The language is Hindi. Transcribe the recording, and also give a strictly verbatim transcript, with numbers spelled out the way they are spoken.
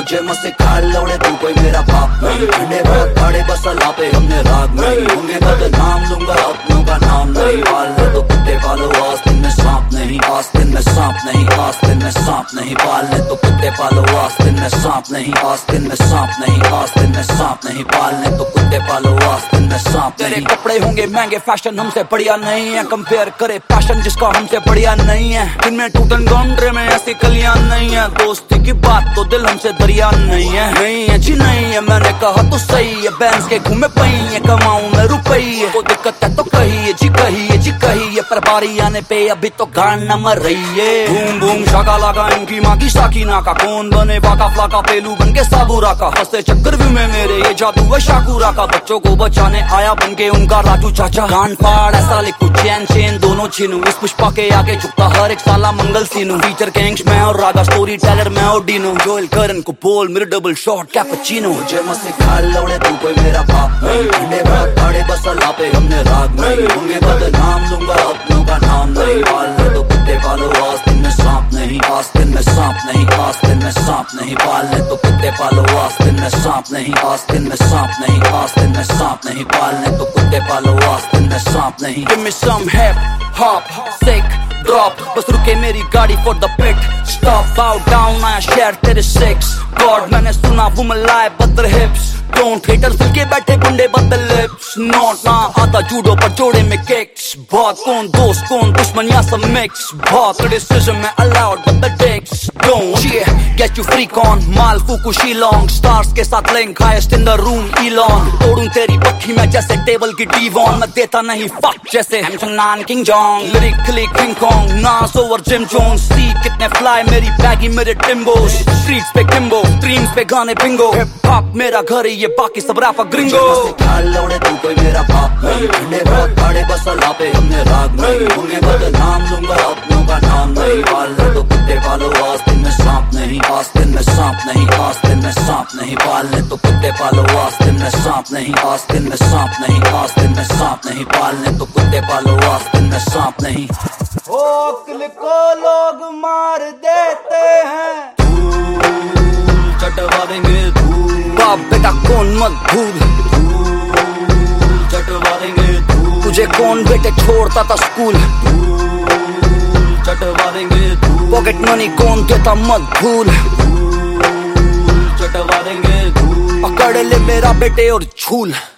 मुझे मत सिखा लौड़े तू कोई मेरा बाप नहीं। ठंडे बहुत खड़े बस अल्लाह पे हमने राग नहीं। होंगे बदनाम लूंगा अपनों का नाम नहीं। पाल ले तो कुत्ते पालो आस्तीन में सांप नहीं। आस्तीन में सांप नहीं, आस्तीन में सांप नहीं। पाल ले तो कुत्ते पालो आस्तीन में सांप नहीं। आस्तीन में सांप नहीं, आस्तीन में सांप नहीं। पाल ले तो कुत्ते पालो आस्तीन में सांप नहीं। तेरे कपड़े होंगे महंगे, फैशन हमसे बढ़िया नहीं है। कंपेयर करे पैशन जिसका हमसे बढ़िया नहीं है। इनमें टूटन गौंडरे में ऐसी कलियां नहीं है। दोस्ती की बात तो दिल हमसे दरिया नहीं है। नहीं है जी नहीं है, मैंने कहा तो सही है। बैंस के घूमे पई है, कमाऊं मैं रुपये। को दिक्कत है तो कहिए जी, कहिए जी कहिए। पर बारी आने पे अभी तो गाना मर रही है। बूम बूम शाका लगा इनकी माँ की साकीना का। कौन बने वाका फ्लाका, पेलू बन के साबूरा का। हंसते चक्कर भी में मेरे ये जादू है शाकूरा का। बच्चों को बचाने आया बन के उनका राजू चाचा। कान फाड़ ऐसा लिखू, चैन चैन दोनों छीनू। इस पुष्पा के आगे झुकता हर एक साला मंगल सीनू। फीचर गैंग्स में और रागा, स्टोरी टेलर में और डीनो। जोएल करन को बोल मेरे डबल शॉट कैपुचिनो। मुझे मत सिखा लौड़े तू कोई मेरा बाप नहीं। ठंडे बहुत खड़े बस अल्लाह पे हमने राग नहीं। होंगे बदनाम लूंगा अपनों का नाम नहीं। पाल ले तो कुत्ते पालो आस्तीन में सांप नहीं। आस्तीन में सांप नहीं, आस्तीन में सांप नहीं। पाल ले तो कुत्ते पालो आस्तीन में सांप नहीं। आस्तीन में सांप नहीं, आस्तीन में सांप नहीं। पाल ले तो कुत्ते पालो आस्तीन में सांप नहीं। Give me some hip hop, sick drop, बस रुके मेरी गाड़ी for the pit stop. Bow down, I share तेरे six God, मैंने सुना woman lie but their hips don't. haters दिल के बैठे गुंडे but the lips not. ना आता जूडो पर जोड़े में kicks। बहुत कौन दोस्त कौन दुश्मन या सब mix। बहुत criticism में allowed but the dicks don't. Yeah, get you freak on, mall फूकू शीलोंग। stars के साथ link, highest in the room Elon। तोड़ूं तेरी पट्टी में जैसे टेबल की Devon। मैं देता नहीं fuck जैसे हमसनान King Kong. lyrically king kong, Nas over Jim Jones। सी कितने fly मेरी baggy मेरे timbos। streets पे kimbo, streams पे गाने bingo। hip hop मेरा घर है, ये बाकी सब रैपर ग्रिंगो। लौड़े तू कोई मेरा बाप नहीं। ठंडे बहुत खड़े बस अल्लाह पे हमने राग नहीं। होंगे बदनाम लूंगा अपनों का नाम नहीं। पाल ले तो कुत्ते पालो आस्तीन में सांप नहीं। आस्तीन में सांप नहीं, आस्तीन में सांप नहीं। पाल ले तो कुत्ते पालो आस्तीन में सांप नहीं। आस्तीन में सांप नहीं, आस्तीन में सांप नहीं। पाल ले तो कुत्ते पालो आस्तीन में सांप नहीं। ओ अक्ल को लोग मार देते हैं, धूल चटवा देंगे धूल। बाप बेटा कौन मत भूल, धूल चटवा देंगे धूल। तुझे कौन बेटे छोड़ता था स्कूल, धूल चटवा देंगे धूल। पॉकेट मनी कौन देता मत भूल, धूल चटवा देंगे धूल। पकड़ ले मेरा बेटे और झूल।